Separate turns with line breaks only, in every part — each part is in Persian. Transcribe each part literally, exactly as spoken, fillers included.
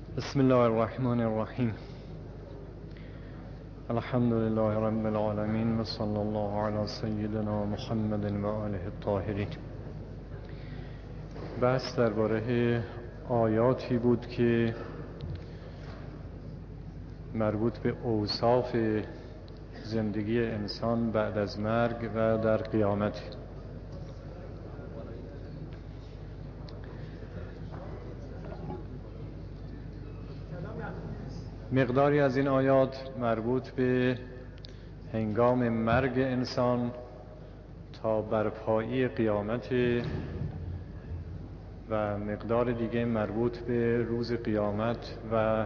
بسم الله الرحمن الرحیم. الحمد لله رب العالمین و صلی الله علی سیدنا محمد و آله الطاهرین. بحث درباره آیاتی بود که مربوط به اوصاف زندگی انسان بعد از مرگ و در قیامت. مقداری از این آیات مربوط به هنگام مرگ انسان تا برپایی قیامت و مقدار دیگه مربوط به روز قیامت و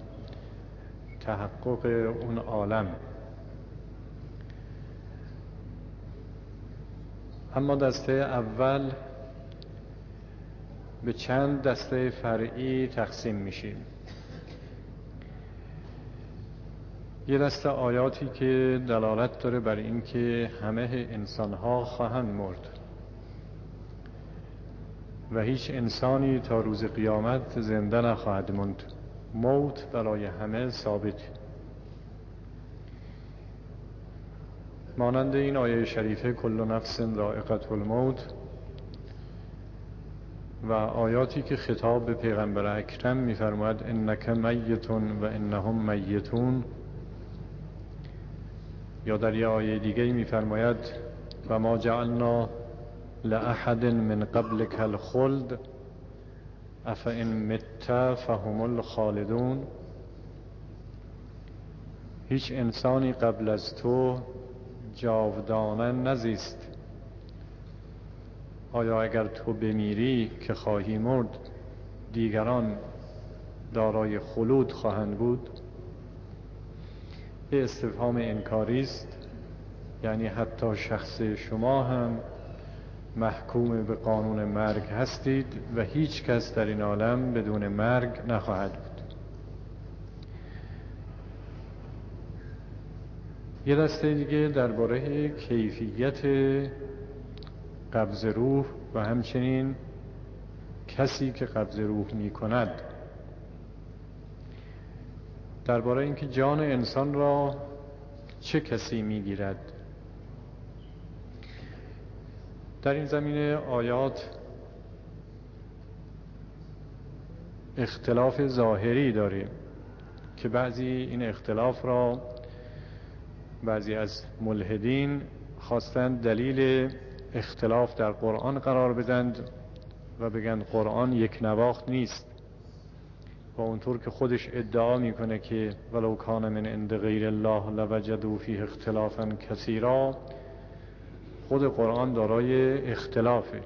تحقق اون عالم. اما دسته اول به چند دسته فرعی تقسیم میشیم. یه دسته آیاتی که دلالت داره بر این که همه انسان‌ها خواهند مرد و هیچ انسانی تا روز قیامت زنده نخواهد موند. موت برای همه ثابت. مانند این آیه شریفه کل نفس ذائقة الموت و آیاتی که خطاب به پیغمبر اکرم می‌فرماید انک میت و انهم میتون، یا در یه آیه دیگه می‌فرماید و ما جعلنا لأحد من قبلک الخلد افئن مت فهم الخالدون. هیچ انسانی قبل از تو جاودانه نزیست، آیا اگر تو بمیری که خواهی مرد دیگران دارای خلود خواهند بود؟ یه استفهام انکاری است، یعنی حتی شخص شما هم محکوم به قانون مرگ هستید و هیچ کس در این عالم بدون مرگ نخواهد بود. یه دسته دیگه درباره کیفیت قبض روح و همچنین کسی که قبض روح می کند، درباره اینکه جان انسان را چه کسی می گیرد. در این زمینه آیات اختلاف ظاهری داره که بعضی این اختلاف را بعضی از ملحدین خواستند دلیل اختلاف در قرآن قرار بدند و بگن قرآن یک نواخت نیست و اونطور که خودش ادعا میکنه که ولو کان من عند غیر الله لوجدوا فیه اختلافا کثیرا، خود قرآن دارای اختلافه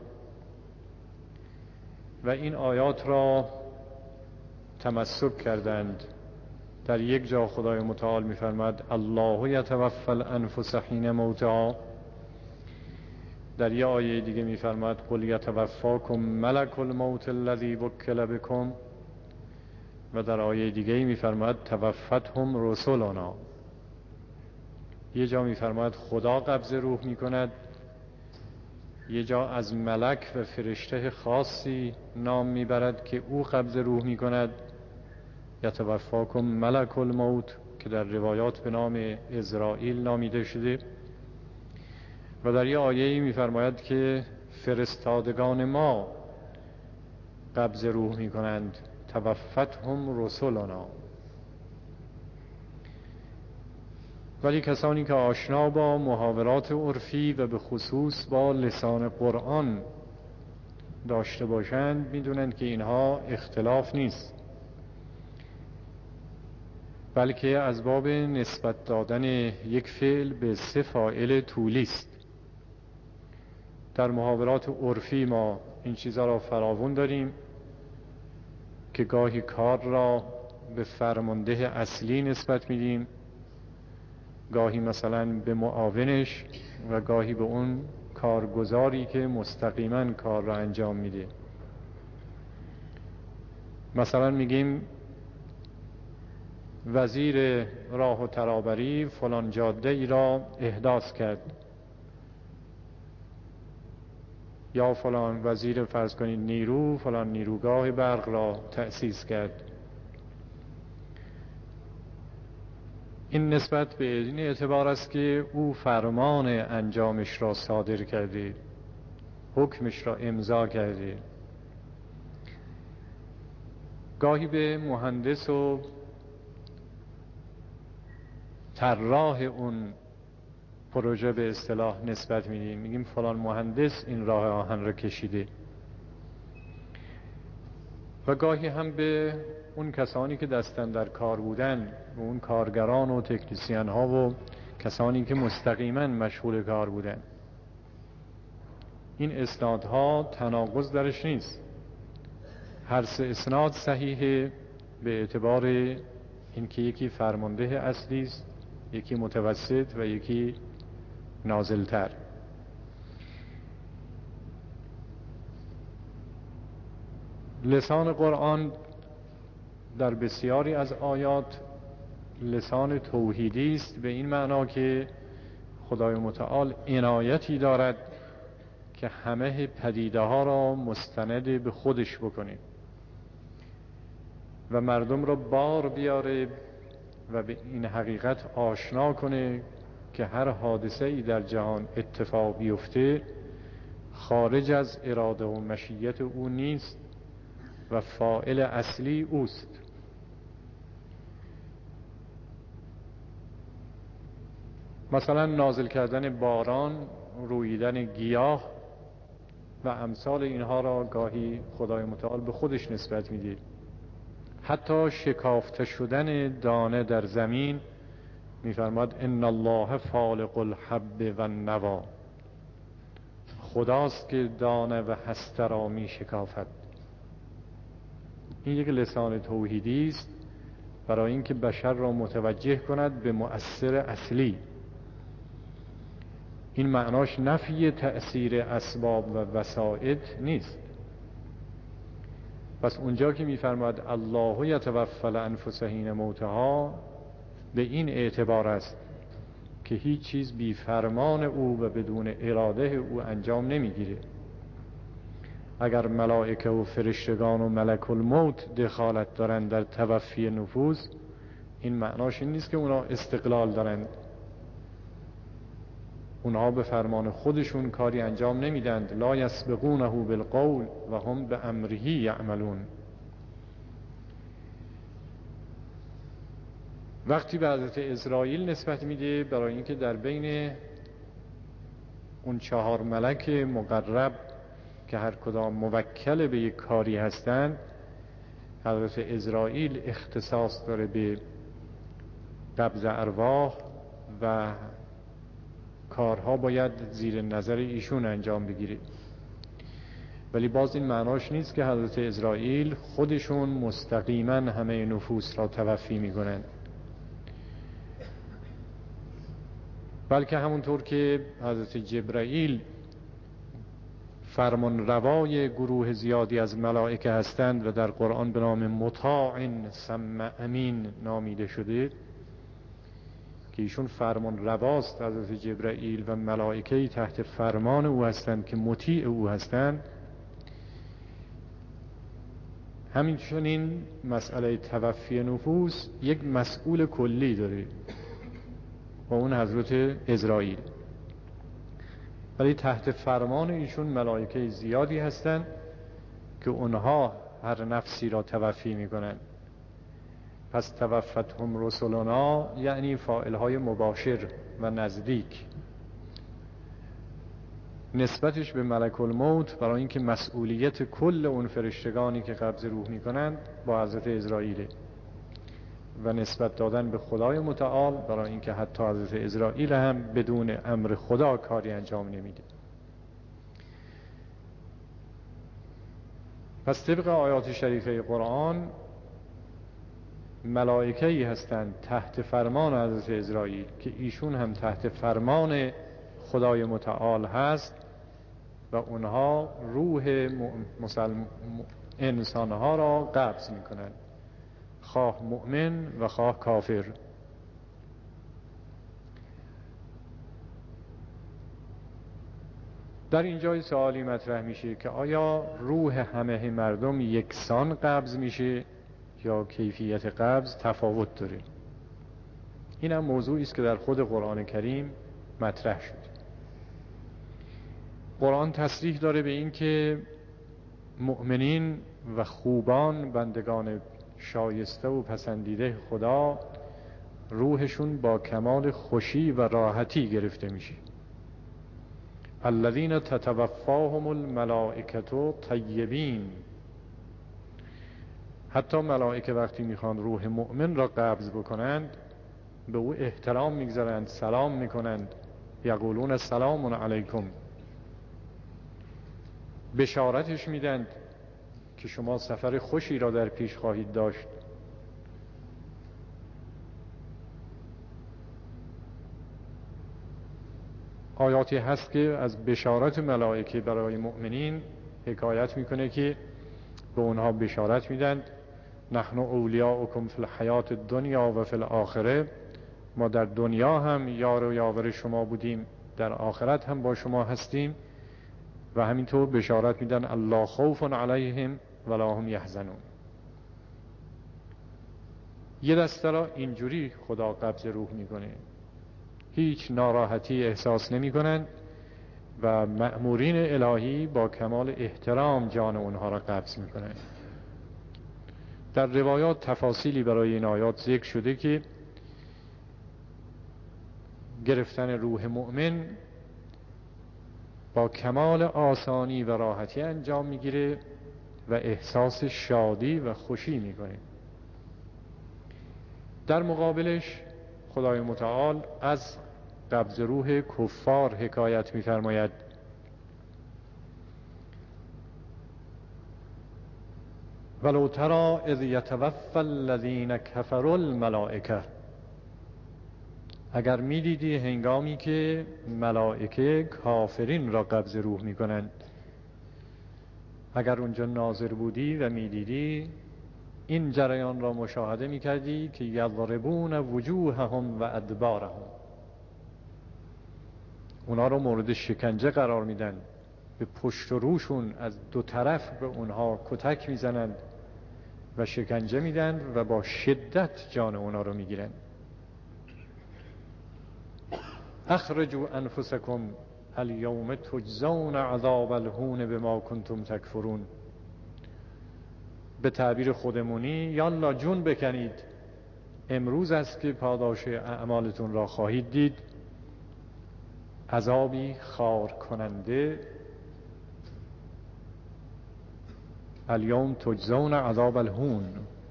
و این آیات را تمسک کردند. در یک جا خدای متعال میفرماد الله یتوفی الانفس حین موتها، در یک آیه دیگه میفرماد قل یتوفاکم ملک الموت الذی وکل بکم، و در آیه دیگه میفرماد توفتهم رسلنا. یه جا میفرماد خدا قبض روح میکند، یه جا از ملک و فرشته خاصی نام میبرد که او قبض روح میکند، یتوفاکم ملک الموت که در روایات به نام عزرائیل نامیده شده، و در یه آیه میفرماید که فرستادگان ما قبض روح میکنند، توفتهم رسلنا. ولی کسانی که آشنا با محاورات عرفی و به خصوص با لسان قرآن داشته باشند میدونند که اینها اختلاف نیست، بلکه از باب نسبت دادن یک فعل به سه فاعل طولی است. در محاورات عرفی ما این چیزها را فراوان داریم که گاهی کار را به فرمانده اصلی نسبت میدیم، گاهی مثلا به معاونش و گاهی به اون کارگزاری که مستقیما کار را انجام میده. مثلا میگیم وزیر راه و ترابری فلان جاده ای را احداث کرد، یا فلان وزیر فرض کنید نیرو فلان نیروگاه برق را تأسیس کرد. این نسبت به این اعتبار است که او فرمان انجامش را صادر کرده، حکمش را امضا کرده. گاهی به مهندس و طراح اون پروژه به اصطلاح نسبت میدیم، میگیم فلان مهندس این راه آهن را کشیده. و گاهی هم به اون کسانی که دستن در کار بودن، به اون کارگران و تکنیسیان ها و کسانی که مستقیما مشغول کار بودن. این اسنادها تناقض درش نیست، هر سه اسناد صحیحه به اعتبار اینکه یکی فرمانده اصلی است، یکی متوسط و یکی نازلتر. لسان قرآن در بسیاری از آیات لسان توحیدی است، به این معنا که خدای متعال عنایتی دارد که همه پدیده ها را مستند به خودش بکنه و مردم را بار بیاره و به این حقیقت آشنا کنه که هر حادثه ای در جهان اتفاق بیفته خارج از اراده و مشیت او نیست و فاعل اصلی اوست. مثلا نازل کردن باران، رویدن گیاه و امثال اینها را گاهی خدای متعال به خودش نسبت میده. حتی شکافته شدن دانه در زمین میفرماد ان الله فالق الحب و النوا، خداست که دانه و هسته را می شکافد. این یک لسان توحیدی است برای اینکه بشر را متوجه کند به مؤثر اصلی. این معناش نفی تأثیر اسباب و وسائط نیست. پس اونجا که میفرماد الله یتوفی الانفس حین موتها، به این اعتبار است که هیچ چیز بی فرمان او و بدون اراده او انجام نمیگیره. اگر ملائکه و فرشتگان و ملک الموت دخالت دارن در توفی نفوس، این معناش این نیست که اونا استقلال دارن. اونها به فرمان خودشون کاری انجام نمیدند. لا یسبقونه بالقول و هم به امره یعملون. وقتی به حضرت اسرائیل نسبت میده برای اینکه در بین اون چهار ملک مقرب که هر کدام موکل به یک کاری هستند، حضرت اسرائیل اختصاص داره به قبض ارواح و کارها باید زیر نظر ایشون انجام بگیره. ولی باز این معناش نیست که حضرت اسرائیل خودشون مستقیما همه نفوس را توفی میکنند، بلکه همونطور که حضرت جبرائیل فرمان روای گروه زیادی از ملائکه هستند و در قرآن به نام مطاع ثم امین نامیده شده که ایشون فرمان رواست، حضرت جبرائیل و ملائکه‌ای تحت فرمان او هستند که مطیع او هستند، همینچون این مسئله توفی نفوس یک مسئول کلی داره و اون حضرت اسرائیل. ولی تحت فرمان ایشون ملائکه زیادی هستند که اونها هر نفسی را توفی میکنن. پس توفتهم رسلنا یعنی فاعلهای مباشر و نزدیک. نسبتش به ملک الموت برای اینکه مسئولیت کل اون فرشتگانی که قبض روح میکنند با حضرت اسرائیل، و نسبت دادن به خدای متعال برای اینکه حتی حضرت اسرائیل هم بدون امر خدا کاری انجام نمیده. پس طبق آیات شریفه قرآن ملائکه‌ای هستند تحت فرمان حضرت اسرائیل که ایشون هم تحت فرمان خدای متعال هست و اونها روح مسلم انسانها را قبض میکنند، خواه مؤمن و خواه کافر. در اینجای سوالی مطرح میشه که آیا روح همه مردم یکسان قبض میشه یا کیفیت قبض تفاوت داره؟ این هم موضوعی است که در خود قرآن کریم مطرح شد. قرآن تصریح داره به این که مؤمنین و خوبان، بندگان شایسته و پسندیده خدا، روحشون با کمال خوشی و راحتی گرفته میشه. الذین تتوفاهم الملائکة طیبین. حتی ملائکه وقتی میخوان روح مؤمن را قبض بکنند به او احترام میگذارند، سلام میکنند، یقولون سلام علیکم، بشارتش میدند که شما سفر خوشی را در پیش خواهید داشت. آیاتی هست که از بشارت ملائکه برای مؤمنین حکایت میکنه که به اونها بشارت میدند نحن اولیاؤکم فی الحیات الدنیا و فی الاخره. ما در دنیا هم یار و یاور شما بودیم، در آخرت هم با شما هستیم. و همینطور بشارت میدن الله خوف علیهم ولا هم یحزنون. یه دسته را اینجوری خدا قبض روح میکنه، هیچ ناراحتی احساس نمی کنند و مأمورین الهی با کمال احترام جان اونها را قبض می کنند. در روایات تفاصیلی برای این آیات ذکر شده که گرفتن روح مؤمن با کمال آسانی و راحتی انجام میگیره و احساس شادی و خوشی میکنه. در مقابلش خدای متعال از قبض روح کفار حکایت می‌فرماید ولو تری اذ یتوفی الذین کفروا الملائکه. اگر می‌دیدی هنگامی که ملائکه کافرین را قبض روح می‌کنند، اگر اونجا ناظر بودی و می‌دیدی این جریان را مشاهده می‌کردی که یضربون وجوههم و ادبارهم، اونا رو مورد شکنجه قرار میدن، به پشت و روشون از دو طرف به اونها کتک میزنند و شکنجه میدن و با شدت جان اونا رو میگیرن. اخرجوا انفسکم الیوم تجزون عذاب الهون بما کنتم تکفرون. به تعبیر خودمونی یالا جون بکنید، امروز است که پاداش اعمالتون را خواهید دید، عذابی خار کننده. الیوم تجزون عذاب الهون.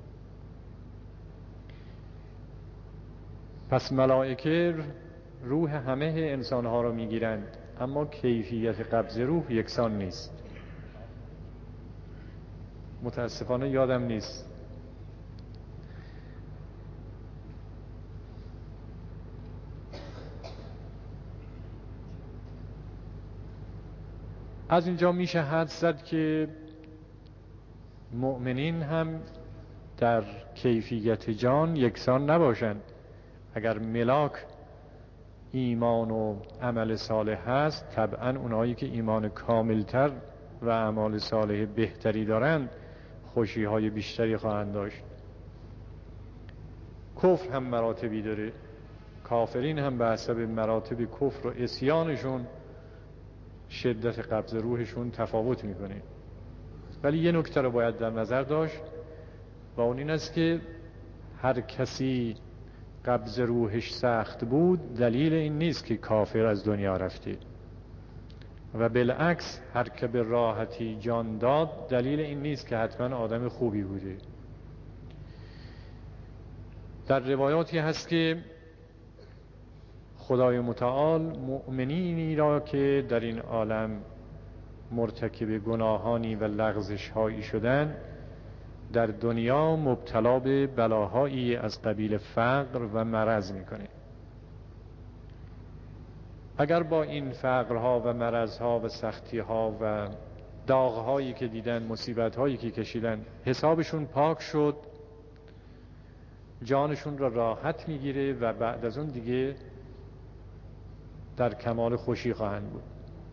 پس ملائکه روح همه انسانها را میگیرند، اما کیفیت قبض روح یکسان نیست. متاسفانه یادم نیست از اینجا میشه حدس زد که مؤمنین هم در کیفیت جان یکسان نباشند. اگر ملاک ایمان و عمل صالح هست، طبعا اونایی که ایمان کاملتر و اعمال صالح بهتری دارند خوشی های بیشتری خواهند داشت. کفر هم مراتبی داره، کافرین هم به حسب مراتب کفر و عصیانشون شدت قبض روحشون تفاوت میکنه. ولی یه نکته رو باید در نظر داشت و اون این است که هر کسی قبض روحش سخت بود دلیل این نیست که کافر از دنیا رفته، و بالعکس هر که به راحتی جان داد دلیل این نیست که حتما آدم خوبی بوده. در روایاتی هست که خدای متعال مؤمنینی را که در این عالم مرتکب گناهانی و لغزش‌هایی شدند در دنیا مبتلا به بلاهایی از قبیل فقر و مرض میکنه. اگر با این فقرها و مرضها و سختیها و داغهایی که دیدن، مصیبتهایی که کشیدن حسابشون پاک شد، جانشون را راحت میگیره و بعد از اون دیگه در کمال خوشی خواهند بود.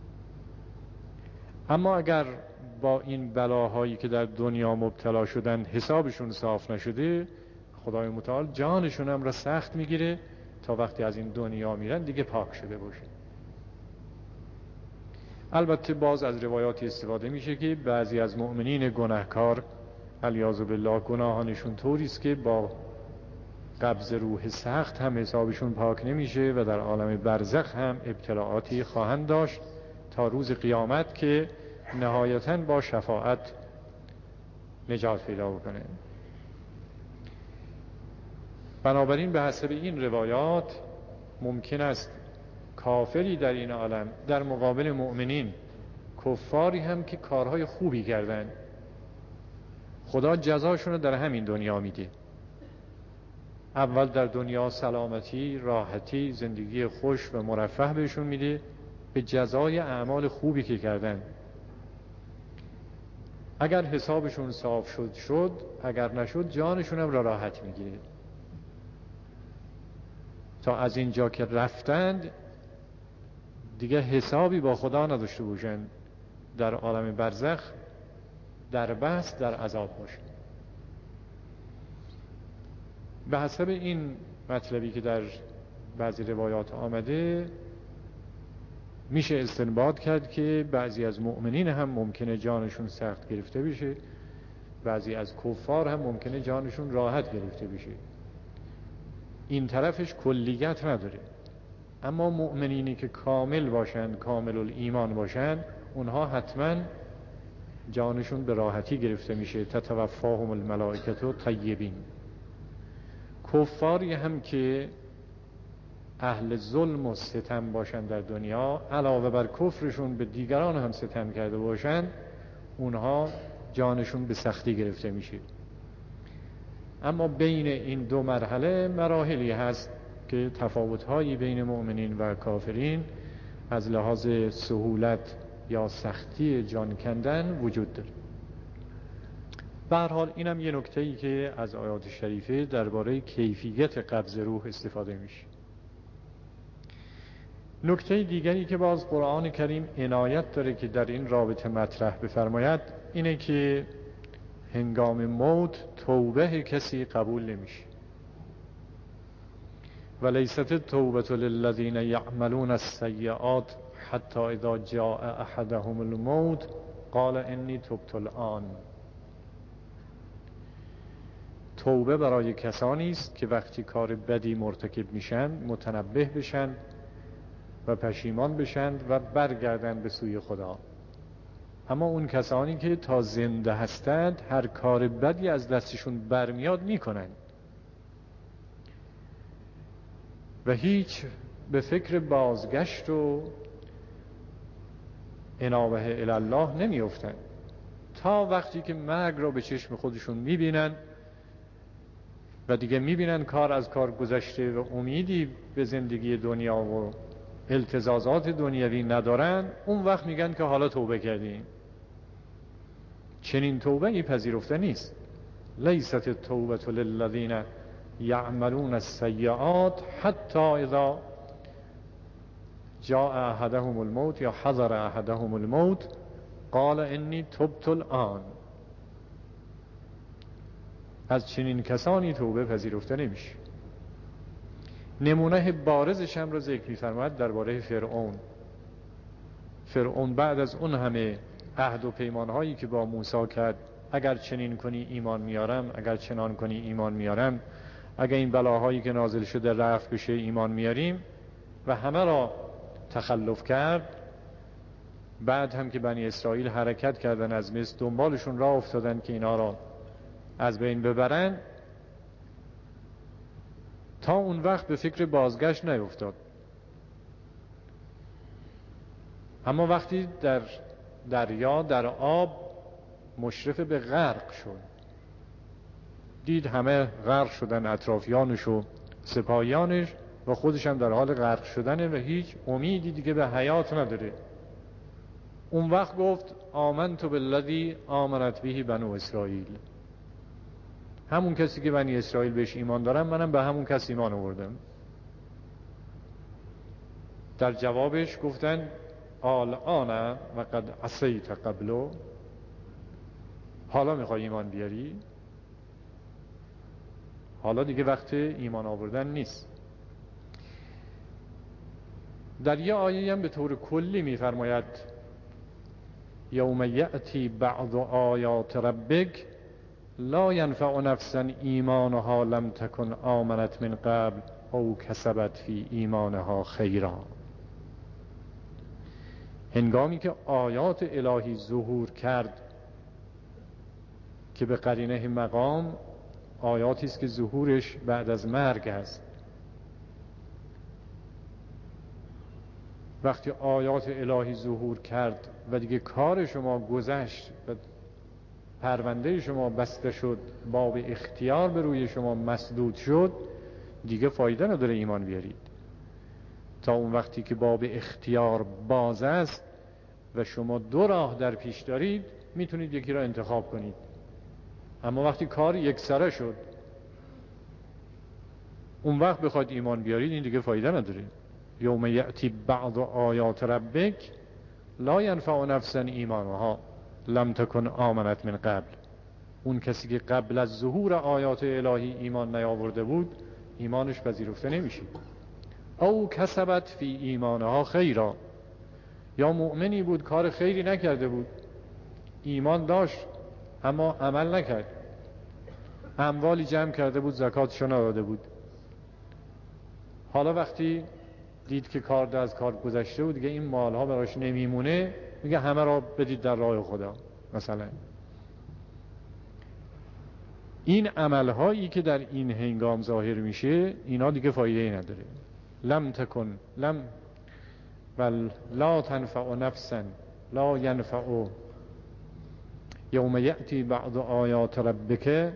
اما اگر با این بلاهایی که در دنیا مبتلا شدن حسابشون صاف نشده، خدای متعال جانشون هم را سخت میگیره تا وقتی از این دنیا میرن دیگه پاک شده باشه. البته باز از روایاتی استفاده میشه که بعضی از مؤمنین گناهکار علیاذ بالله گناهانشون طوری است که با قبض روح سخت هم حسابشون پاک نمیشه و در عالم برزخ هم ابتلاعاتی خواهند داشت تا روز قیامت که نهایتاً با شفاعت نجات پیدا بکنه. بنابراین به حسب این روایات ممکن است کافری در این عالم در مقابل مؤمنین، کفاری هم که کارهای خوبی کردن، خدا جزاشون رو در همین دنیا میده. اول در دنیا سلامتی، راحتی، زندگی خوش و مرفه بهشون میده به جزای اعمال خوبی که کردن. اگر حسابشون صاف شد شد، اگر نشد جانشون هم را راحت میگیره تا از اینجا که رفتند دیگه حسابی با خدا نداشته باشن، در عالم برزخ در بحث در عذاب باشن. به حسب این مطلبی که در بعضی روایات آمده میشه استنباط کرد که بعضی از مؤمنین هم ممکنه جانشون سخت گرفته بشه، بعضی از کفار هم ممکنه جانشون راحت گرفته بشه. این طرفش کلیت نداره. اما مؤمنینی که کامل باشن، کامل الایمان باشن، اونها حتما جانشون به راحتی گرفته میشه. تتوفاهم الملائکه طیبین. کفاری هم که اهل ظلم و ستم باشن در دنیا، علاوه بر کفرشون به دیگران هم ستم کرده باشن، اونها جانشون به سختی گرفته میشه. اما بین این دو مرحله مراحلی هست که تفاوت‌هایی بین مؤمنین و کافرین از لحاظ سهولت یا سختی جان کندن وجود داره. به هر حال اینم یه نکته‌ای که از آیات شریفه درباره کیفیت قبض روح استفاده میشه. نکته دیگری که باز قرآن کریم عنایت داره که در این رابطه مطرح بفرماید اینه که هنگام موت توبه کسی قبول نمیشه. ولیست التوبة للذین یعملون السیئات حتی اذا جاء احدهم الموت قال انی تبت الآن. توبه برای کسانی است که وقتی کار بدی مرتکب میشن متنبه بشن و پشیمان بشند و برگردند به سوی خدا. اما اون کسانی که تا زنده هستند هر کار بدی از دستشون برمیاد میکنند و هیچ به فکر بازگشت و انابه الله نمیافتند تا وقتی که مرگ را به چشم خودشون میبینن و دیگه میبینن کار از کار گذشته و امیدی به زندگی دنیا و التزازات دنیوی ندارن، اون وقت میگن که حالا توبه کردیم. چنین توبه ای پذیرفته نیست. لیست التوبة للذین یعملون السیئات حتی اذا جاء احدهم الموت یا حضر احدهم الموت قال انی تبت الآن. از چنین کسانی توبه پذیرفته نمیشه. نمونه بارزش هم را ذکر می‌فرماید درباره فرعون. فرعون بعد از اون همه عهد و پیمان‌هایی که با موسی کرد، اگر چنین کنی ایمان میارم، اگر چنان کنی ایمان میارم، اگر این بلاهایی که نازل شده رفع بشه ایمان میاریم، و همه را تخلف کرد. بعد هم که بنی اسرائیل حرکت کردن از مصر، دنبالشون راه افتادن که اینا را از بین ببرن، تا اون وقت به فکر بازگشت نیفتاد. اما وقتی در دریا در آب مشرف به غرق شد، دید همه غرق شدن، اطرافیانش و سپاهیانش، و خودش هم در حال غرق شدنه و هیچ امیدی دیگه به حیات نداره. اون وقت گفت آمنت بالذی آمنت به بنو اسرائیل. همون کسی که بنی اسرائیل بهش ایمان دارن، منم به همون کس ایمان آوردم. در جوابش گفتن الآن و قد عصیت قبل. حالا میخوای ایمان بیاری؟ حالا دیگه وقت ایمان آوردن نیست. در یه آیه هم به طور کلی می‌فرماید یوم یأتی بعض آیات ربک لا ینفع نفسا ایمانها لم تکن آمنت من قبل او کسبت فی ایمانها خیرا. هنگامی که آیات الهی ظهور کرد که به قرینه مقام آیاتی است که ظهورش بعد از مرگ است، وقتی آیات الهی ظهور کرد و دیگه کار شما گذشت و پرونده شما بسته شد، باب اختیار به روی شما مسدود شد، دیگه فایده نداره ایمان بیارید. تا اون وقتی که باب اختیار باز است و شما دو راه در پیش دارید میتونید یکی را انتخاب کنید. اما وقتی کار یکسره شد اون وقت بخواید ایمان بیارید، این دیگه فایده نداره. یوم یأتی بعض آیات ربک لا ینفع نفسا ایمانها لم تکن آمنت من قبل. اون کسی که قبل از ظهور آیات الهی ایمان نیاورده بود ایمانش پذیرفته نمیشه. او کسبت فی ایمانها خیرا، یا مؤمنی بود کار خیری نکرده بود، ایمان داشت اما عمل نکرد، اموالی جمع کرده بود زکاتشو نداده بود، حالا وقتی دید که کار از کار گذشته بود دیگه این مالها براش نمیمونه، میگه همه را بدید در راه خدا. مثلا این عملهایی که در این هنگام ظاهر میشه اینا دیگه فایده نداره. لم تکن لم بل لا تنفع نفسا لا ینفع یوم یأتی بعض آیات ربک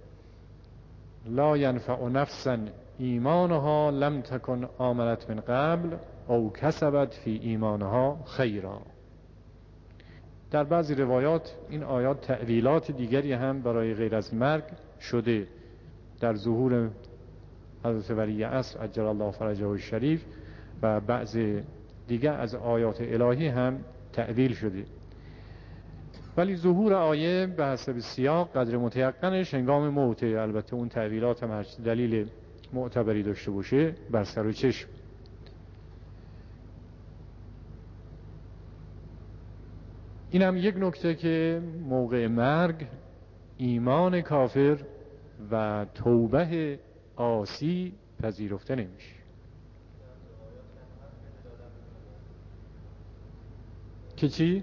لا ینفع نفسا ایمانها لم تکن آمنت من قبل او کسبت فی ایمانها خیرا. در بعضی روایات این آیات تأویلات دیگری هم برای غیر از مرگ شده. در ظهور حضرت ولی عصر عجل الله فرجه الشریف و بعض دیگر از آیات الهی هم تأویل شده، ولی ظهور آیه به حسب سیاق قدر متیقنش هنگام موته. البته اون تأویلات هم هر دلیل معتبری داشته باشه بر سر و چشم. این هم یک نکته که موقع مرگ ایمان کافر و توبه عاصی پذیرفته نمیشه. که چی؟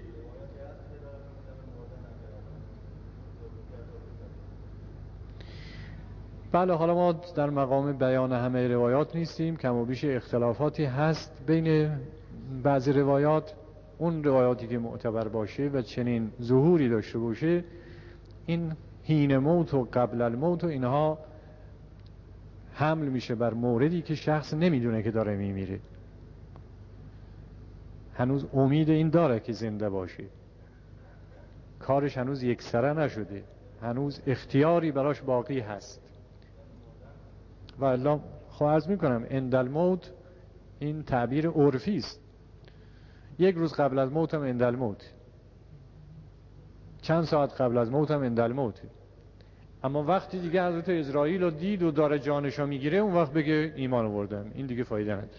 بله، حالا ما در مقام بیان همه روایات نیستیم، کم و بیش اختلافاتی هست بین بعضی روایات. اون روایاتی که معتبر باشه و چنین ظهوری داشته باشه، این حین موت و قبل الموت و اینها حمل میشه بر موردی که شخص نمیدونه که داره میمیره، هنوز امید این داره که زنده باشه، کارش هنوز یکسره نشده، هنوز اختیاری براش باقی هست. و الله خواهد میکنم عند الموت این تعبیر عرفی است. یک روز قبل از موت هم عند الموت، چند ساعت قبل از موت هم عند الموت. اما وقتی دیگه حضرت اسرائیل رو دید و داره جانشو میگیره، اون وقت بگه ایمان آوردم، این دیگه فایده نداره.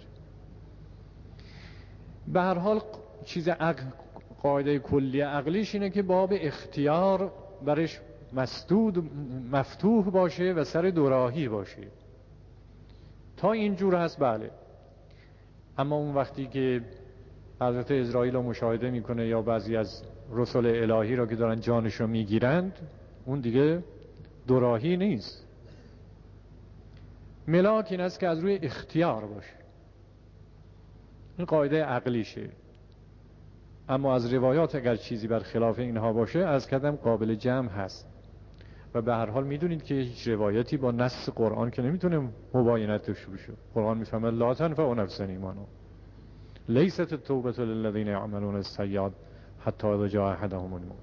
به هر حال چیز عقل، قاعده کلی عقلیش اینه که باب اختیار برش مسدود مفتوح باشه و سر دوراهی باشه. تا اینجور هست بله. اما اون وقتی که حضرت اسرائیل رو مشاهده میکنه یا بعضی از رسول الهی را که دارن جانشو میگیرند، اون دیگه دوراهی نیست. ملاک این است که از روی اختیار باشه، این قاعده عقلیشه. اما از روایات اگر چیزی بر خلاف اینها باشه از کدم قابل جمع هست. و به هر حال میدونید که هیچ روایتی با نص قرآن که نمیتونه مباینت داشته باشه. قرآن میفهمه لا تنفع نفسا ایمانها لیست التوبة للذین یعملون السیئات حتی اذا جاء احدهم الموت.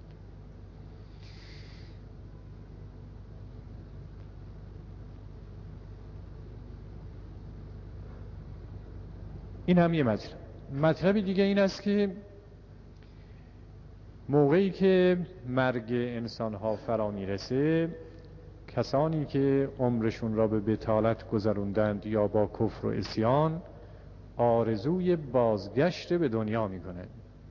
این هم یه مطلب. مطلب دیگه این است که موقعی که مرگ انسان‌ها فرا میرسه، کسانی که عمرشون را به بطالت گذروندند یا با کفر و عصیان، آرزوی بازگشت به دنیا میکنند.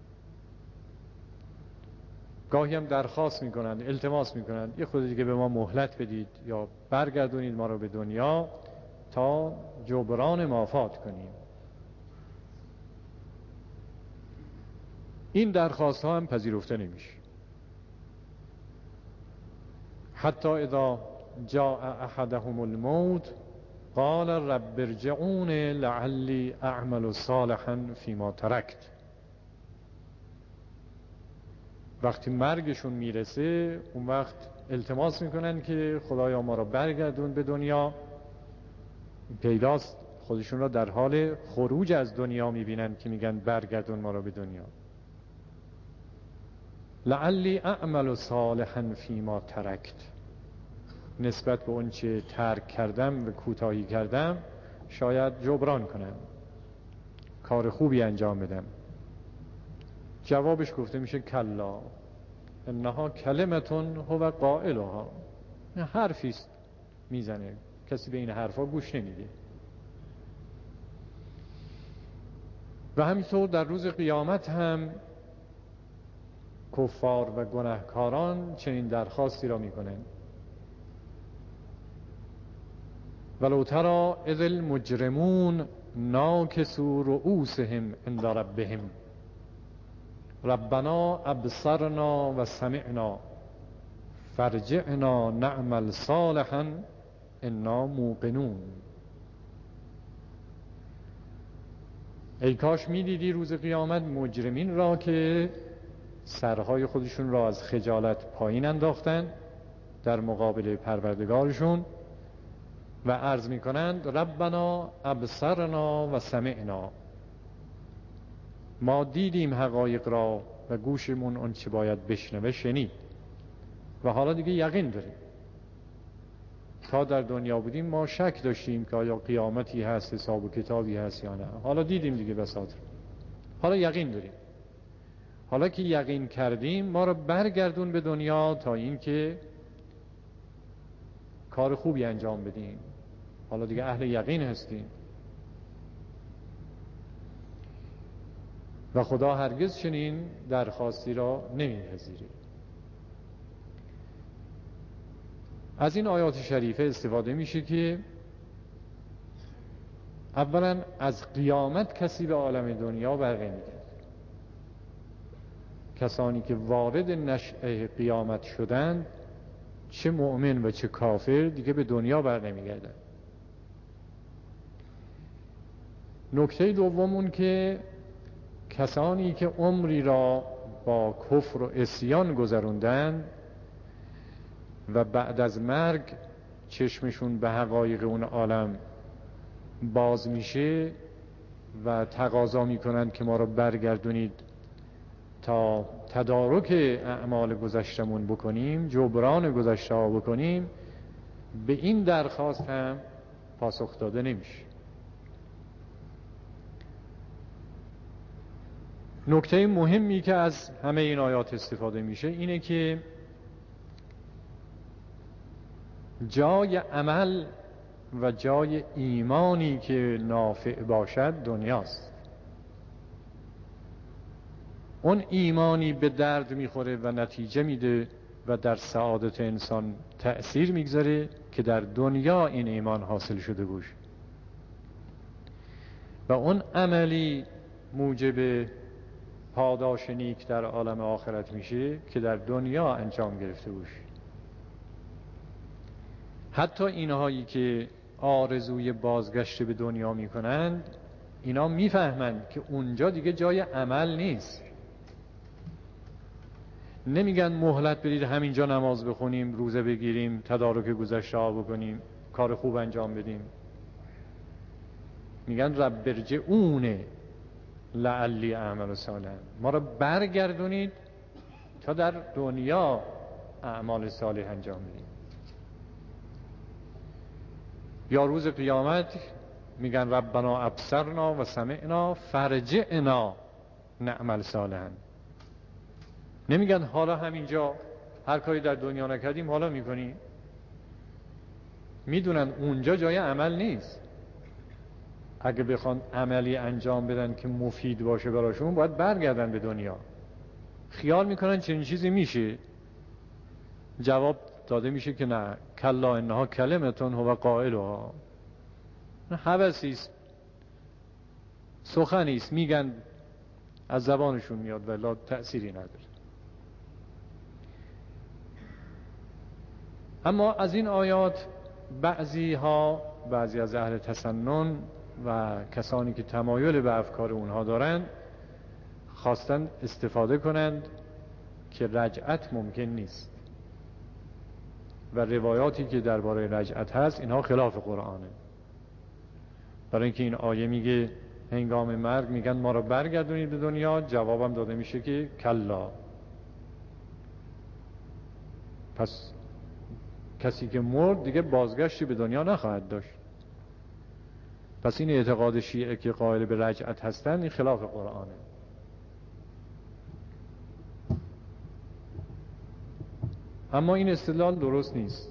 گاهی هم درخواست میکنند، التماس میکنند یه خود دیگه به ما مهلت بدید یا برگردونید ما رو به دنیا تا جبران مافات کنیم. این درخواست ها هم پذیرفته نمیشه. حتی اذا جاء احدهم الموت قال رب ارجعون لعلی اعمل صالحا فیما ترکت. وقتی مرگشون میرسه اون وقت التماس میکنن که خدایا ما را برگردون به دنیا. پیداست خودشون را در حال خروج از دنیا میبینن که میگن برگردون ما را به دنیا. لعلی اعمل صالحا فیما ترکت، نسبت به اون چه ترک کردم و کوتاهی کردم شاید جبران کنم، کار خوبی انجام بدم. جوابش گفته میشه کلا انها کلمتون هو قائلها. حرفیست میزنه، کسی به این حرفا گوش نمیده. و همینطور در روز قیامت هم کفار و گناهکاران چنین درخواستی را میکنند. ولو تری اذ المجرمون ناکسوا رؤوسهم عند ربهم ربنا ابصرنا و سمعنا فرجعنا نعمل صالحا انا موقنون. ای کاش میدیدی روز قیامت مجرمین را که سرهای خودشون را از خجالت پایین انداختن در مقابل پروردگارشون و عرض میکنند ربنا ابصرنا و سمعنا، ما دیدیم حقایق را و گوشمون اون چه باید بشنوه شنید و حالا دیگه یقین داریم. تا در دنیا بودیم ما شک داشتیم که آیا قیامتی هست، حساب و کتابی هست یا نه. حالا دیدیم دیگه بساطه، حالا یقین داریم. حالا که یقین کردیم ما رو برگردون به دنیا تا این که کار خوبی انجام بدیم. حالا دیگه اهل یقین هستیم و خدا هرگز چنین درخواستی را نمیپذیره. از این آیات شریفه استفاده میشه که اولا از قیامت کسی به عالم دنیا برنمیگرده. کسانی که وارد نشأه قیامت شدند چه مؤمن و چه کافر دیگه به دنیا برنمیگردند. نکته دوم اون که کسانی که عمری را با کفر و عصیان گذروندند و بعد از مرگ چشمشون به حقایق اون عالم باز میشه و تقاضا میکنند که ما را برگردونید تا تدارک اعمال گذشتمون بکنیم، جبران گذشته ها بکنیم، به این درخواست هم پاسخ داده نمیشه. نکته مهمی که از همه این آیات استفاده میشه اینه که جای عمل و جای ایمانی که نافع باشد دنیاست. اون ایمانی به درد میخوره و نتیجه میده و در سعادت انسان تأثیر میگذاره که در دنیا این ایمان حاصل شده باشه و اون عملی موجب پاداش نیک در عالم آخرت میشه که در دنیا انجام گرفته باشه. حتی اینهایی که آرزوی بازگشت به دنیا میکنند اینا میفهمند که اونجا دیگه جای عمل نیست. نمیگن مهلت بدید همینجا نماز بخونیم، روزه بگیریم، تدارک گذشته ها بکنیم، کار خوب انجام بدیم. میگن رب ارجعون لعلی اعمل صالحا، ما را برگردونید تا در دنیا اعمال صالح انجام بدیم. یا روز قیامت میگن ربنا ابصرنا و سمعنا فرجعنا نعمل صالحا. نمیگن حالا همینجا هر کاری در دنیا نکردیم حالا میکنیم. میدونن اونجا جای عمل نیست. اگه بخوان عملی انجام بدن که مفید باشه براشون باید برگردن به دنیا. خیال میکنن چنین چیزی میشه. جواب داده میشه که نه، کلا انها کلمتون هو قائلها، هوسی است، سخنی است، میگن از زبانشون میاد ولی تأثیری نداره. اما از این آیات بعضی ها، بعضی از اهل تسنن و کسانی که تمایل به افکار اونها دارند خواستن استفاده کنند که رجعت ممکن نیست و روایاتی که درباره رجعت هست اینها خلاف قرآنه. برای اینکه این آیه میگه هنگام مرگ میگن ما را برگردونید به دنیا، جوابم داده میشه که کلا. پس کسی که مرد دیگه بازگشتی به دنیا نخواهد داشت. پس این اعتقاد شیعه که قائل به رجعت هستن این خلاف قرآنه. اما این استدلال درست نیست.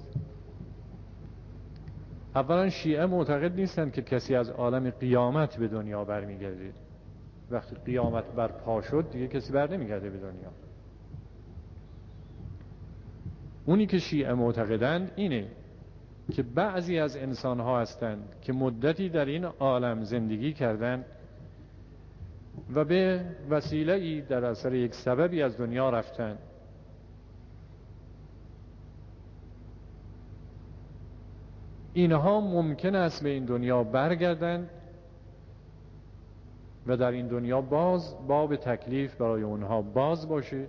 اولا شیعه معتقد نیستند که کسی از عالم قیامت به دنیا برمیگرده. وقتی قیامت برپا شد دیگه کسی بر نمیگرده به دنیا. اونی که شیعه معتقدند اینه که بعضی از انسان ها هستند که مدتی در این عالم زندگی کردند و به وسیله‌ای در اثر یک سببی از دنیا رفتند. اینها ممکن است به این دنیا برگردند و در این دنیا باز باب تکلیف برای اونها باز باشه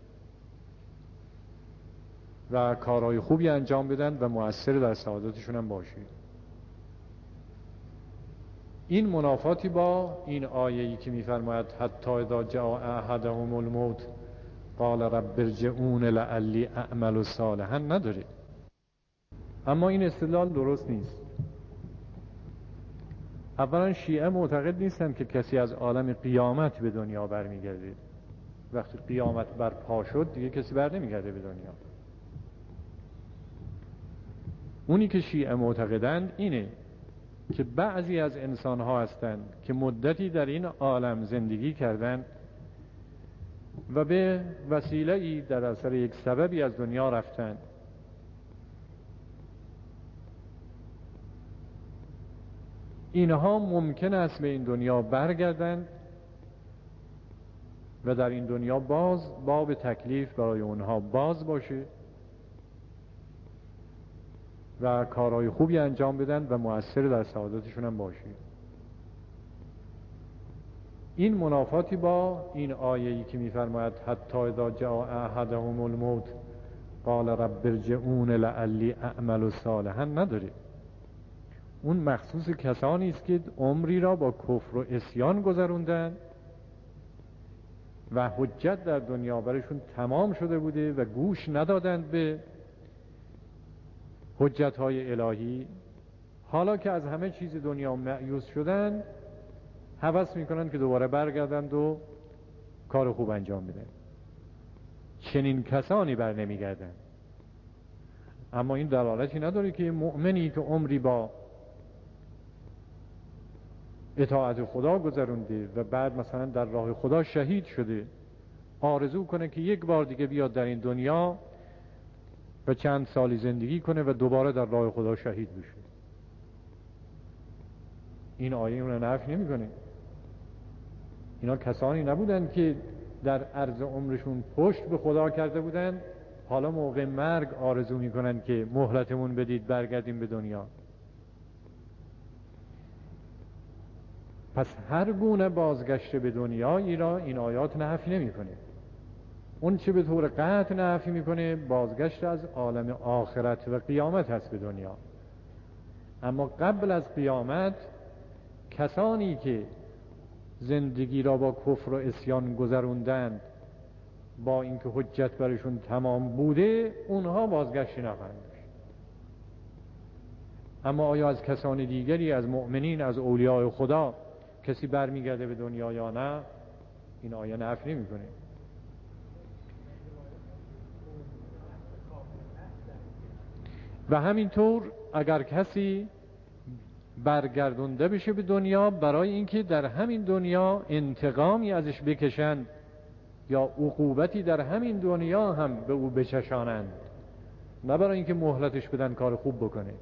و کارهای خوبی انجام بدن و مؤثر در سعادتشون هم باشه. این منافاتی با این آیه‌ای که می‌فرماید حتی اذا جاء احدهم الموت قال رب ارجعون لعلی اعمل صالحا نداره. اما این استدلال درست نیست. اولا شیعه معتقد نیستند که کسی از عالم قیامت به دنیا برمیگرده. وقتی قیامت برپا شد دیگه کسی بر نمیگرده به دنیا. اونی که شیعه معتقدند اینه که بعضی از انسان ها هستند که مدتی در این عالم زندگی کردند و به وسیله‌ای در اثر یک سببی از دنیا رفتند. اینها ممکن است به این دنیا برگردند و در این دنیا باز باب تکلیف برای اونها باز باشه و کارهای خوبی انجام بدن و مؤثر در سعادتشون هم باشه. این منافاتی با این آیه‌ای که می‌فرماید حتی اذا جاء احدهم الموت قال رب ارجعون لعلی اعمل صالحا نداره. اون مخصوص کسانی است که عمری را با کفر و عصیان گذروندن و حجت در دنیا برشون تمام شده بوده و گوش ندادند به حجت‌های الهی. حالا که از همه چیز دنیا مایوس شدن هوس میکنن که دوباره برگردند و کار خوب انجام بدن. چنین کسانی بر نمیگردن. اما این دلالتی نداره که مؤمنی که عمری با اطاعت خدا گذرونده و بعد مثلا در راه خدا شهید شده آرزو کنه که یک بار دیگه بیاد در این دنیا و چند سالی زندگی کنه و دوباره در راه خدا شهید بشه. این آیه اون نفی نمی‌کنه. اینا کسانی نبودن که در عرض عمرشون پشت به خدا کرده بودن، حالا موقع مرگ آرزو میکنن که مهلتمون بدید برگردیم به دنیا. پس هر گونه بازگشت به دنیایی را این آیات نفی نمی‌کنه. اون چه به طور قطع نفی میکنه بازگشت از عالم آخرت و قیامت هست به دنیا. اما قبل از قیامت کسانی که زندگی را با کفر و عصیان گذروندند با اینکه حجت برشون تمام بوده اونها بازگشتی نخواهند داشت. اما آیا از کسان دیگری از مؤمنین از اولیاء خدا کسی برمیگرده به دنیا یا نه؟ این آیه نفی نمی‌کنه. و همینطور اگر کسی برگردونده بشه به دنیا برای اینکه در همین دنیا انتقامی ازش بکشند یا عقوبتی در همین دنیا هم به او بچشانند، نه برای اینکه مهلتش بدن کار خوب بکنه.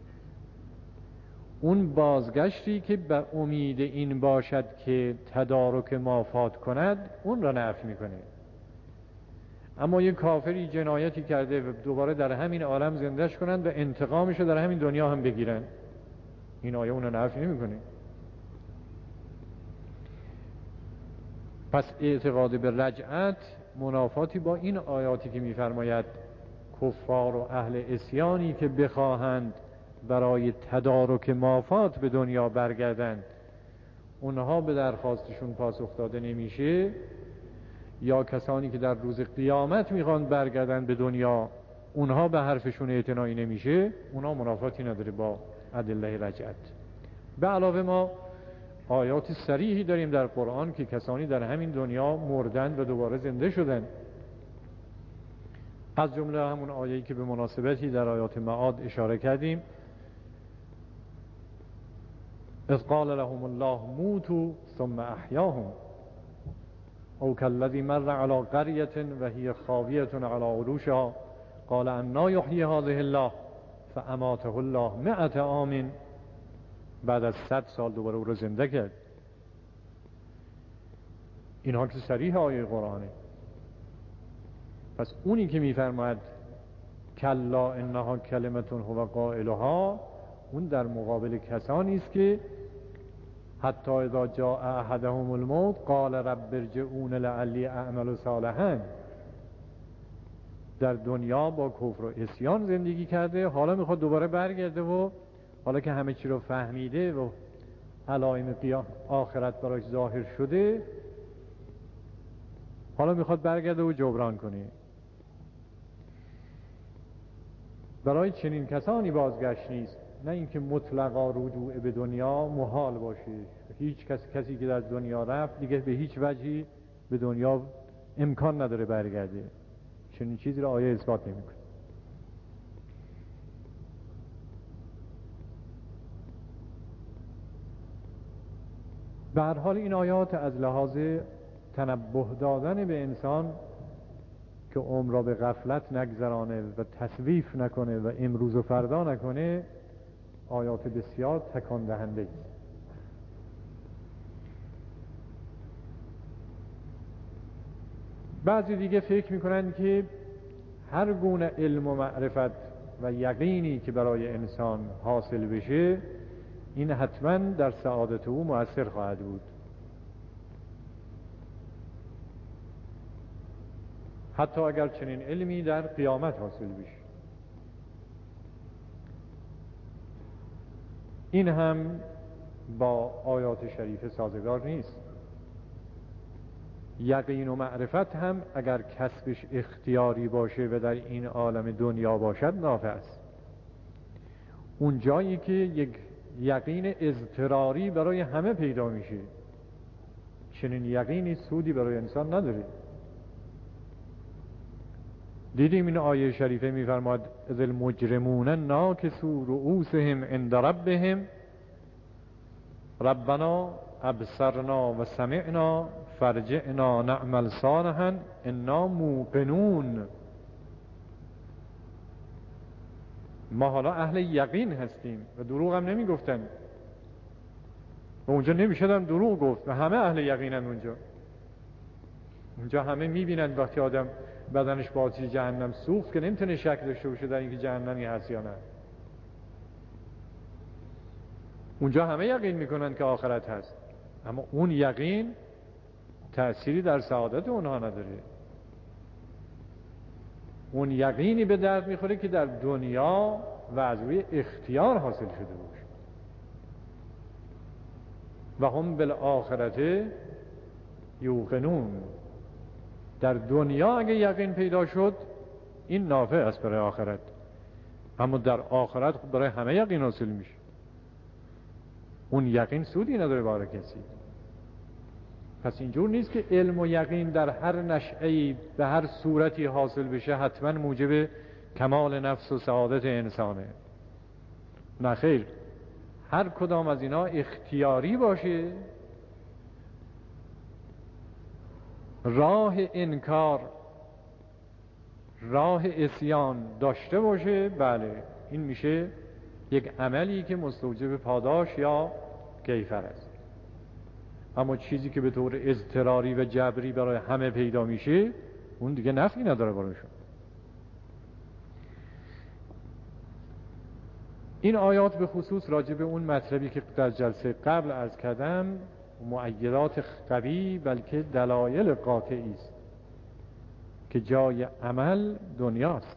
اون بازگشتی که به امید این باشد که تدارک مافات کند اون را نفی میکنه. اما یک کافری جنایتی کرده و دوباره در همین عالم زندهش کنند و انتقامش رو در همین دنیا هم بگیرن، این آیه اون را نفی نمیکنه. پس اعتقاد به رجعت منافاتی با این آیاتی که میفرماید کفار و اهل عصیانی که بخواهند برای تدارک مافات به دنیا برگردند اونها به درخواستشون پاسخ داده نمیشه، یا کسانی که در روز قیامت میخوان برگردند به دنیا اونها به حرفشون اعتنایی نمیشه، اونها منافاتی نداره با ادله رجعت. به علاوه ما آیات صریحی داریم در قرآن که کسانی در همین دنیا مردند و دوباره زنده شدند. از جمله همون آیه‌ای که به مناسبتی در آیات معاد اشاره کردیم، اذ قال لهم الله موتوا ثم احیاهم او کالذی مر علی قریة و هی خاویة علی عروشها قال انا یحیی هذه الله فاماته الله مئة عام، بعد از صد سال دوباره او را زنده کرد. اینها که صریح آیه قرآنه. پس اونی که میفرماید کلا انها کلمتون هو قائلها، اون در مقابل کسانی است که حتی اذا جاء احدهم الموت قال رب ارجعون لعلی اعمل صالحا، در دنیا با کفر و عصیان زندگی کرده، حالا میخواد دوباره برگرده و حالا که همه چی رو فهمیده و علائم قیام آخرت براش ظاهر شده، حالا میخواد برگرده و جبران کنه. برای چنین کسانی بازگشت نیست، نه اینکه مطلقا رجوع به دنیا محال باشه. هیچ کس کسی که در دنیا رفت دیگه به هیچ وجهی به دنیا امکان نداره برگرده. چنین چیزی را آیه اثبات نمیکنه. به هر حال این آیات از لحاظ تنبه دادن به انسان که عمر را به غفلت نگذرانه و تسویف نکنه و امروز و فردا نکنه، آیات بسیار تکان دهنده است. بعضی دیگه فکر میکنن که هر گونه علم و معرفت و یقینی که برای انسان حاصل بشه این حتما در سعادت او مؤثر خواهد بود، حتی اگر چنین علمی در قیامت حاصل بشه. این هم با آیات شریف سازگار نیست. یقین و معرفت هم اگر کسبش اختیاری باشه و در این عالم دنیا باشد نافع است. اون جایی که یک یقین اضطراری برای همه پیدا میشه، چنین یقینی سودی برای انسان نداره. دیدیم این آیه شریفه میفرماد اذ المجرمون ناکسوا رؤوسهم عند ربهم ربنا ابصرنا و سمعنا فرجعنا نعمل صالحا انا موقنون. ما حالا اهل یقین هستیم و دروغ هم نمی گفتن و اونجا نمیشدن دروغ گفت و همه اهل یقینن. اونجا اونجا همه میبینن وقتی آدم بدنش با آتش جهنم سوخت که نمیتونه شک داشته باشه در اینکه جهنمی هست یا نه. اونجا همه یقین میکنن که آخرت هست، اما اون یقین تأثیری در سعادت اونها نداره. اون یقینی به درد میخوره که در دنیا و از روی اختیار حاصل شده باشه. و هم بالآخرت یوقنون. در دنیا اگه یقین پیدا شد این نافع است برای آخرت، اما در آخرت برای همه یقین حاصل میشه. اون یقین سودی نداره برای کسی. پس اینجور نیست که علم و یقین در هر نشأه‌ای به هر صورتی حاصل بشه حتما موجب کمال نفس و سعادت انسانه. نه خیر، هر کدام از اینا اختیاری باشه، راه انکار، راه عصیان داشته باشه، بله این میشه یک عملی که مستوجب پاداش یا کیفر است. اما چیزی که به طور اضطراری و جبری برای همه پیدا میشه، اون دیگه نفعی نداره برایشون. این آیات به خصوص راجع به اون مطلبی که در جلسه قبل عرض کردم، مؤیدات قوی بلکه دلایل قاطعی است که جای عمل دنیاست.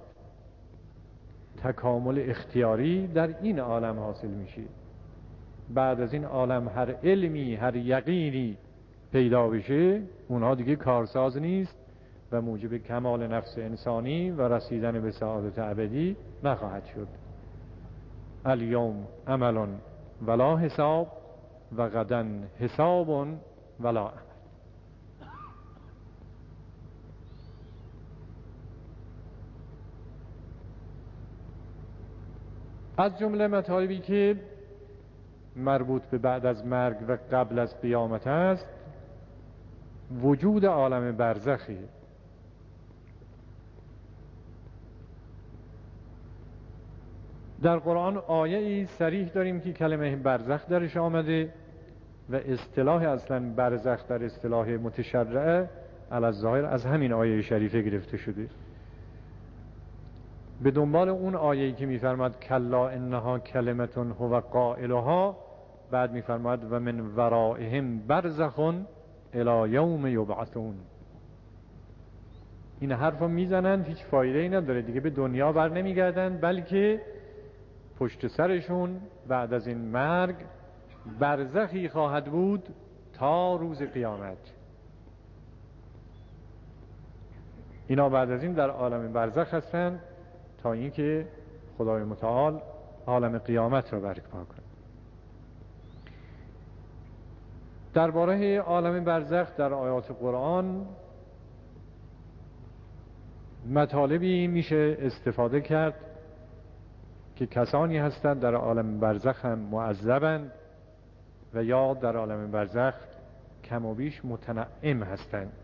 تکامل اختیاری در این عالم حاصل میشه. بعد از این عالم هر علمی، هر یقینی پیدا بشه، اونها دیگه کارساز نیست و موجب کمال نفس انسانی و رسیدن به سعادت ابدی نخواهد شد. الیوم عمل ولا حساب و غدا حساب ولا عمل. از جمله مطالبی که مربوط به بعد از مرگ و قبل از قیامت است، وجود عالم برزخی. در قرآن آیه ای صریح داریم که کلمه برزخ درش آمده و اصطلاح اصلا برزخ در اصطلاح متشرعه علی الظاهر از همین آیه شریفه گرفته شده. به دنبال اون آیه‌ای که می‌فرماد کلا انها کلمة هو قائلها، بعد می‌فرماد و من ورائهم برزخ الی یوم یبعثون. این حرفو میزنن، هیچ فایده‌ای نداره دیگه، به دنیا بر نمیگردن، بلکه پشت سرشون بعد از این مرگ برزخی خواهد بود تا روز قیامت. اینا بعد از این در عالم برزخ هستند تا اینکه خدای متعال عالم قیامت را برپا کنه. درباره عالم برزخ در آیات قرآن مطالبی میشه استفاده کرد که کسانی هستند در عالم برزخ هم معذبند و یا در عالم برزخ کم و بیش متنعم هستند.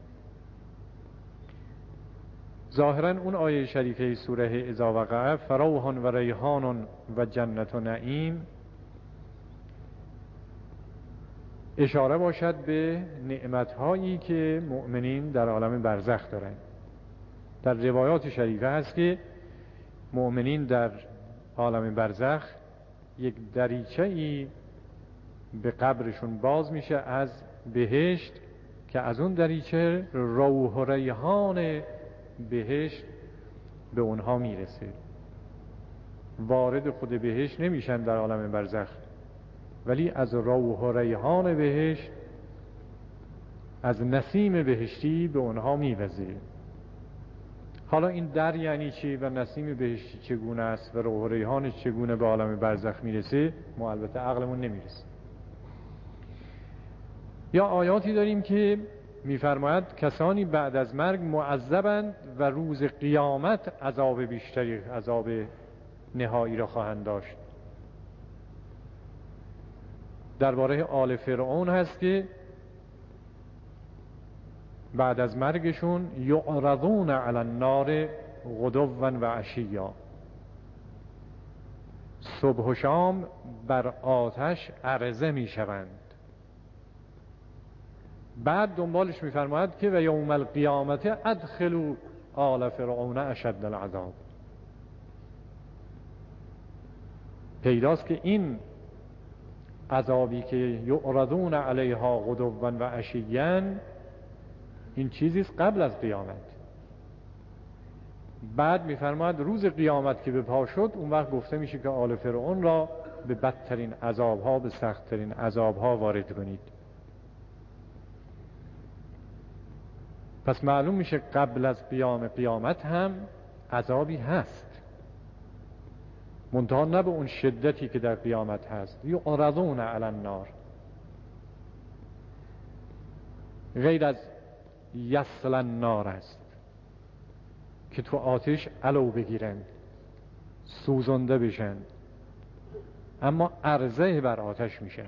ظاهرا اون آیه شریفه سوره اذا وقع فروح و ریحان و جنت و نعیم اشاره باشد به نعمتهایی که مؤمنین در عالم برزخ دارند. در روایات شریفه هست که مؤمنین در عالم برزخ یک دریچه‌ای به قبرشون باز میشه از بهشت که از اون دریچه روح و ریحان بهشت به اونها میرسه. وارد خود بهشت نمیشن در عالم برزخ، ولی از روح و ریحان بهشت، از نسیم بهشتی به اونها میوزه. حالا این در یعنی چی و نسیم بهشتی چگونه است و روح و ریحانش چگونه به عالم برزخ میرسه، ما البته عقلمون نمیرسه. یا آیاتی داریم که میفرماید کسانی بعد از مرگ معذبند و روز قیامت عذاب بیشتری، عذاب نهایی را خواهند داشت. درباره آل فرعون هست که بعد از مرگشون یعرضون علی النار غدوا و عشیا، صبح و شام بر آتش عرضه میشوند. بعد دنبالش میفرماید که و یوم القیامت ادخلوا آل فرعون اشد العذاب. پیداست که این عذابی که یعرضون علیها غدوا و عشیا این چیزیست قبل از قیامت. بعد میفرماید روز قیامت که به پا شد، اون وقت گفته میشه که آل فرعون را به بدترین عذابها، به سختترین عذابها وارد کنید. پس معلوم میشه قبل از قیام قیامت هم عذابی هست، منتها نه به اون شدتی که در قیامت هست. یعرضون علی النار، غیر از یصل النار است که تو آتش علو بگیرن، سوزنده بشن. اما عرضه بر آتش میشن.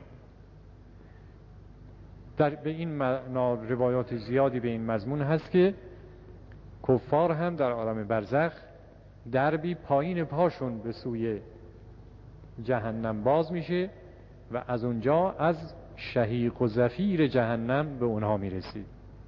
در به این معنا روایات زیادی به این مضمون هست که کفار هم در عالم برزخ دربی پایین پاشون به سوی جهنم باز میشه و از اونجا از شهیق و زفیر جهنم به اونها میرسید.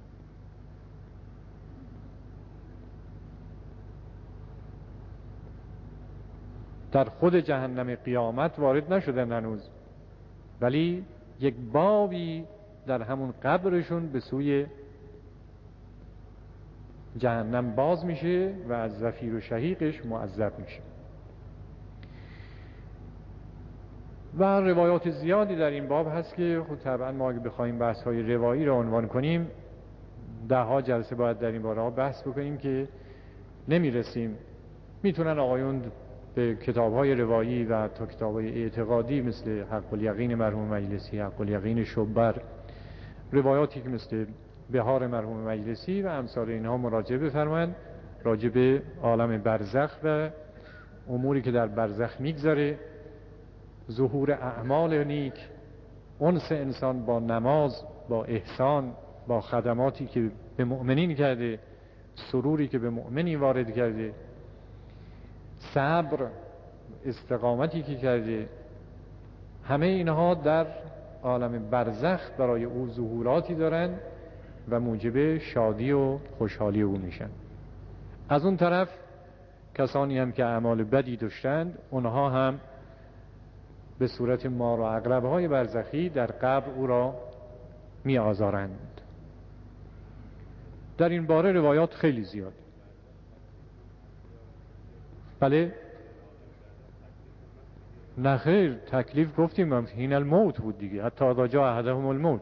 در خود جهنم قیامت وارد نشدن هنوز، ولی یک بابی در همون قبرشون به سوی جهنم باز میشه و از زفیر و شهیقش معذب میشه. و روایات زیادی در این باب هست که خود طبعا ما اگه بخوایم بحث های روایی رو عنوان کنیم ده ها جلسه باید در این باره بحث بکنیم که نمیرسیم. میتونن آقایون به کتاب های روایی و تا کتاب های اعتقادی مثل حق الیقین مرحوم مجلسی، حق الیقین شبر، روایاتی که مثل بهار مرحوم مجلسی و امثال اینها مراجعه بفرمایند راجع به عالم برزخ و اموری که در برزخ میگذره، ظهور اعمال نیک، انس انسان با نماز، با احسان، با خدماتی که به مؤمنین کرده، سروری که به مؤمنین وارد کرده، صبر، استقامتی که کرده، همه اینها در عالم برزخ برای او ظهوراتی دارن و موجب شادی و خوشحالی او میشن. از اون طرف کسانی هم که اعمال بدی داشتند اونها هم به صورت مار و عقرب‌های برزخی در قبر او را می آزارند. در این باره روایات خیلی زیاد. بله نخیر، تکلیف گفتیم هین الموت بود دیگه، حتی اذا جاء احدهم الموت.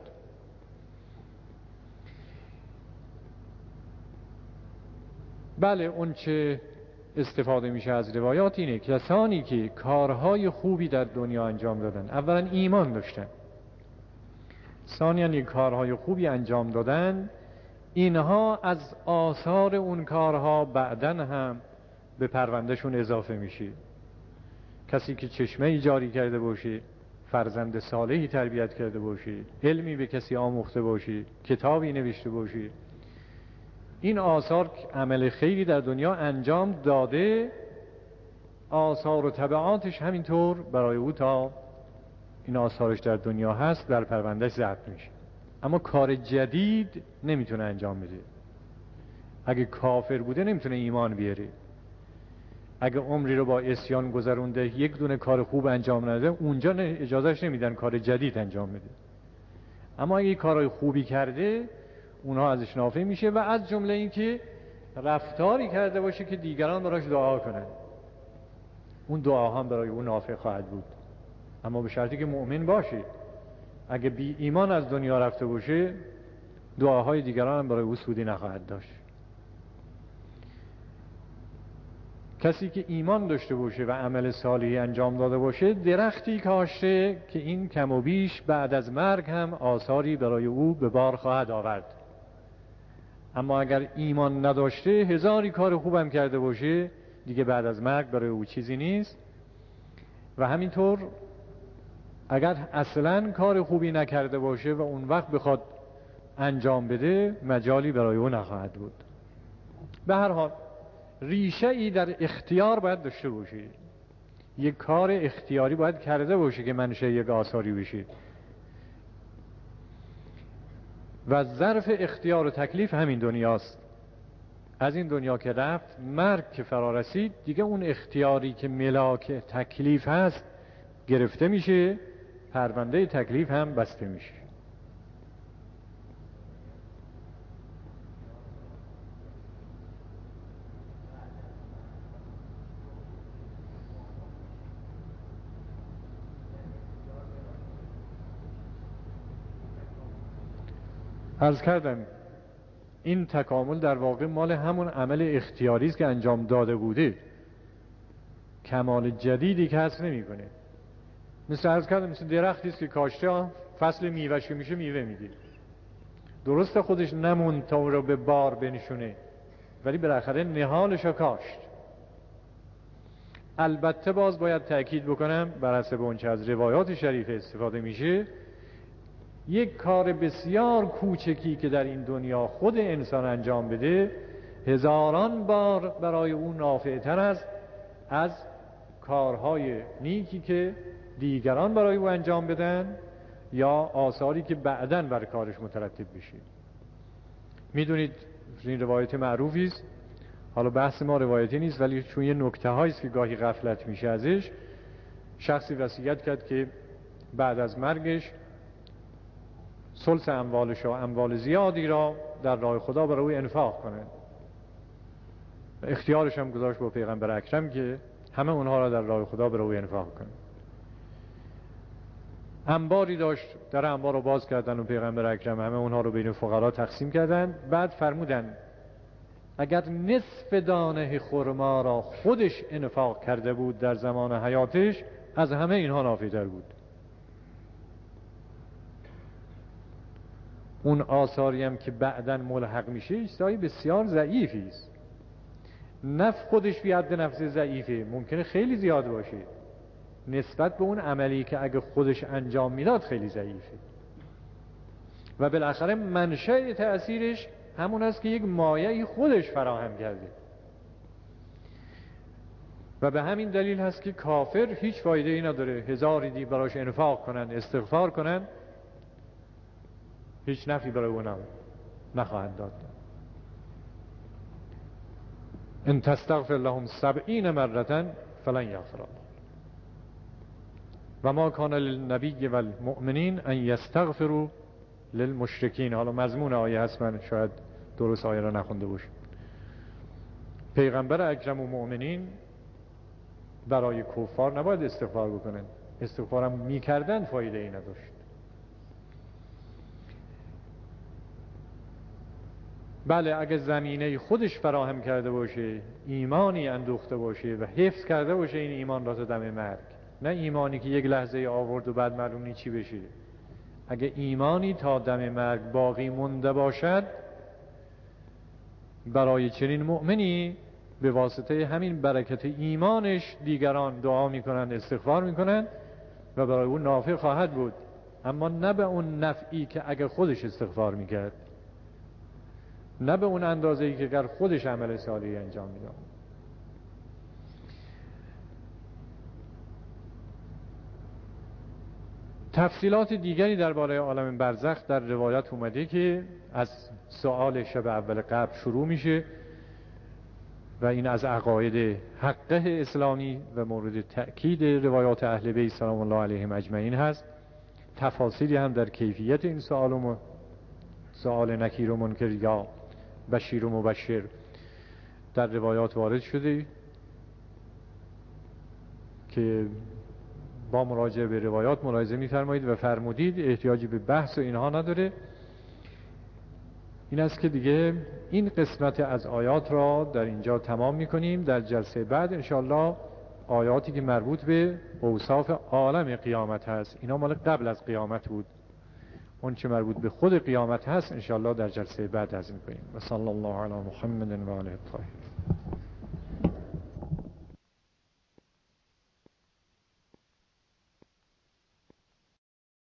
بله اون چه استفاده میشه از روایات اینه کسانی که کارهای خوبی در دنیا انجام دادن، اولا ایمان داشتن، ثانیاً یک کارهای خوبی انجام دادن، اینها از آثار اون کارها بعدن هم به پروندهشون اضافه میشه. کسی که چشمه جاری کرده باشه، فرزند صالحی تربیت کرده باشه، علمی به کسی آموخته باشه، کتابی نوشته باشه، این آثار عمل خیری در دنیا انجام داده، آثار و تبعاتش همینطور برای او تا این آثارش در دنیا هست در پروندهش ضبط میشه. اما کار جدید نمیتونه انجام بده. اگه کافر بوده نمیتونه ایمان بیاره. اگه عمری رو با عصیان گذرونده یک دونه کار خوب انجام نده، اونجا اجازهش نمیدن کار جدید انجام بده. اما اگه کارهای خوبی کرده اونها ازش نافع میشه و از جمله این که رفتاری کرده باشه که دیگران براش دعا کنن، اون دعا هم برای اون نافع خواهد بود، اما به شرطی که مؤمن باشه. اگه بی ایمان از دنیا رفته باشه دعاهای دیگران هم برای او سودی نخواهد داشت. کسی که ایمان داشته باشه و عمل صالحی انجام داده باشه درختی کاشته که این کم و بیش بعد از مرگ هم آثاری برای او به بار خواهد آورد. اما اگر ایمان نداشته هزاری کار خوبم کرده باشه دیگه بعد از مرگ برای او چیزی نیست. و همینطور اگر اصلاً کار خوبی نکرده باشه و اون وقت بخواد انجام بده مجالی برای او نخواهد بود. به هر حال ریشه ای در اختیار باید داشته باشه، یک کار اختیاری باید کرده باشه که منشأ یک آثاری بشه و ظرف اختیار و تکلیف همین دنیاست. از این دنیا که رفت، مرگ که فرا رسید، دیگه اون اختیاری که ملاک تکلیف هست گرفته میشه، پرونده تکلیف هم بسته میشه. عرض کردم این تکامل در واقع مال همون عمل اختیاری است که انجام داده بوده، کمال جدیدی کسب نمی‌کنه. مثل عرض کردم مثل درختی است که کاشته، فصل میوه‌ش که میشه میوه میده. درسته خودش نمون تا اون رو به بار بنشونه، ولی بالاخره نهالش رو کاشت. البته باز باید تأکید بکنم بر حسب اون چه از روایات شریفه استفاده میشه، یک کار بسیار کوچکی که در این دنیا خود انسان انجام بده هزاران بار برای اون نافع‌تر است از کارهای نیکی که دیگران برای او انجام بدن یا آثاری که بعداً بر کارش مترتب بشه. میدونید این روایت معروفی است، حالا بحث ما روایتی نیست ولی چون یه نکته هایی است که گاهی غفلت میشه ازش، شخصی وصیت کرد که بعد از مرگش ثلث اموالش و اموال زیادی را در راه خدا برای او انفاق کنه. اختیارش هم گذاشت با پیغمبر اکرم که همه اونها را در راه خدا برای او انفاق کنه. انباری داشت، در انبار رو باز کردن و پیغمبر اکرم همه اونها رو بین فقرا تقسیم کردن. بعد فرمودن اگر نصف دانه خرما را خودش انفاق کرده بود در زمان حیاتش از همه اینها نافع‌تر بود. اون آثاری هم که بعداً ملحق میشه چیزای بسیار ضعیفی است. نفع خودش بی حد نفس ضعیفه، ممکنه خیلی زیاد باشه نسبت به اون عملی که اگه خودش انجام میداد خیلی ضعیفه و بالاخره منشأ تأثیرش همون است که یک مایعی خودش فراهم کرده و به همین دلیل هست که کافر هیچ فایده ای نداره هزاری دی براش انفاق کنن استغفار کنن، هیچ نفعی برای اون نخواهد داد. ان تستغفر لهم سبعین مرة فلن یغفر الله و ما کان للنبی و المؤمنین ان یستغفروا للمشرکین. حالا مضمون آیه هست من شاید درست آیه را نخونده باشم. پیغمبر اکرم و مؤمنین برای کفار نباید استغفار بکنن، استغفارم میکردن فایده ای نداشت. بله اگه زمینه خودش فراهم کرده باشه، ایمانی اندوخته باشه و حفظ کرده باشه این ایمان را تا دم مرگ، نه ایمانی که یک لحظه آورد و بعد معلوم نیست چی بشه. اگه ایمانی تا دم مرگ باقی مونده باشد برای چنین مؤمنی به واسطه همین برکت ایمانش دیگران دعا میکنن استغفار میکنن و برای اون نافع خواهد بود، اما نه به اون نفعی که اگه خودش استغفار میکرد، نه به اون اندازه‌ای که اگر خودش عمل صالحی انجام میداد. تفصیلات دیگری درباره عالم برزخ در روایت اومده که از سؤال شب اول قبر شروع میشه و این از عقاید حقه اسلامی و مورد تأکید روایات اهل بیت سلام الله علیهم اجمعین هست. تفاصیلی هم در کیفیت این سؤال و سؤال نکیر و منکر یا بشیر و مبشر در روایات وارد شده که با مراجعه به روایات ملاحظه می‌فرمایید و فرمودید احتیاجی به بحث و اینها نداره. این است که دیگه این قسمت از آیات را در اینجا تمام می‌کنیم. در جلسه بعد انشاءالله آیاتی که مربوط به اوصاف عالم قیامت هست، اینا مال قبل از قیامت بود، اون چه مربوط به خود قیامت هست انشاءالله در جلسه بعد از می‌کنیم. و صلی الله علی محمد و آله الطاهرین.